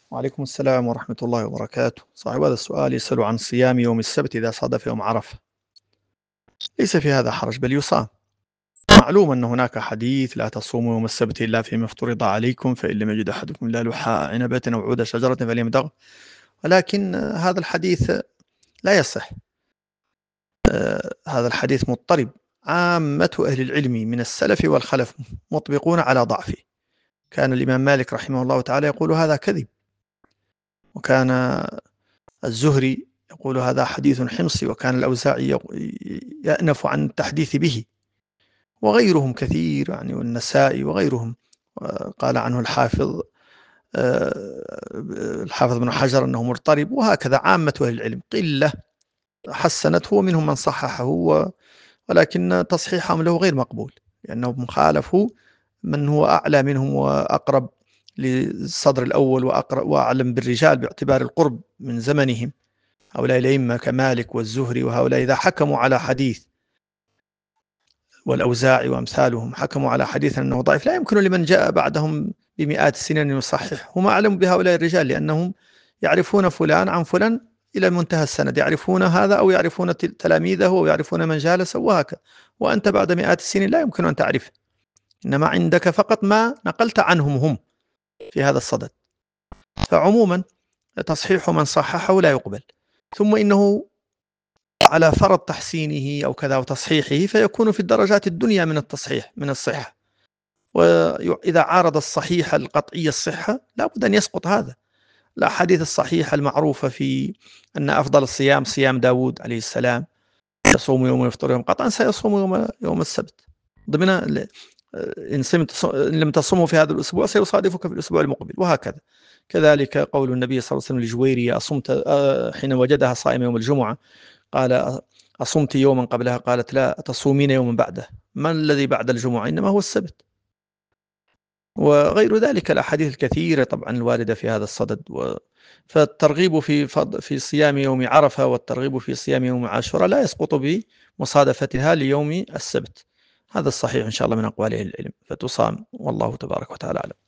وعليكم السلام ورحمة الله وبركاته. صاحب هذا السؤال يسأل عن صيام يوم السبت إذا صادف يوم عرفة. ليس في هذا حرج بل يصام. معلوم أن هناك حديث لا تصوموا يوم السبت إلا فيما افترض عليكم فإن لم يجد أحدكم إلا لحاء عنبة أو عود شجرة فليمضغ. ولكن هذا الحديث لا يصح. هذا الحديث مضطرب. عامة أهل العلم من السلف والخلف مطبقون على ضعفه. كان الإمام مالك رحمه الله تعالى يقول هذا كذب، وكان الزهري يقول هذا حديث حمصي، وكان الأوزاعي يأنف عن التحديث به، وغيرهم كثير يعني، والنسائي وغيرهم. قال عنه الحافظ بن حجر أنه مضطرب، وهكذا عامة أهل العلم. قلة حسنته ومنهم من صححه، ولكن تصحيحهم له غير مقبول، لأنهم خالفوا من هو أعلى منهم وأقرب للصدر الأول وأعلم بالرجال باعتبار القرب من زمنهم. هؤلاء الأئمة كمالك والزهري وهؤلاء إذا حكموا على حديث، والأوزاعي وأمثالهم حكموا على حديث أنه ضعيف، لا يمكن لمن جاء بعدهم بمئات السنين أن يصحح. هم أعلم بهؤلاء الرجال لأنهم يعرفون فلان عن فلان إلى منتهى السند، يعرفون هذا أو يعرفون تلاميذه أو يعرفون من جالسه وهكذا. وأنت بعد مئات السنين لا يمكن أن تعرف، إنما عندك فقط ما نقلت عنهم هم في هذا الصدد. فعموما تصحيح من صححه لا يقبل، ثم إنه على فرض تحسينه أو كذا وتصحيحه فيكون في الدرجات الدنيا من التصحيح من الصحة. وإذا عارض الصحيح القطعي الصحة لا بد أن يسقط هذا. الأحاديث الصحيحة المعروفة في أن أفضل الصيام صيام داود عليه السلام، يصوم يوم ويفطر يوم، قطعا سيصوم يوم السبت ضمن إن لم تصومه في هذا الأسبوع سيصادفك في الأسبوع المقبل، وهكذا. كذلك قول النبي صلى الله عليه وسلم لجويرية أصمت حين وجدها صائمة يوم الجمعة، قال أصمت يوما قبلها؟ قالت لا، تصومين يوما بعده. ما الذي بعد الجمعة؟ إنما هو السبت. وغير ذلك الأحاديث الكثيرة طبعا الواردة في هذا الصدد. فالترغيب في صيام يوم عرفة والترغيب في صيام يوم عاشوراء لا يسقط بمصادفتها ليوم السبت. هذا الصحيح إن شاء الله من أقوال أهل العلم، فتصام والله تبارك وتعالى أعلم.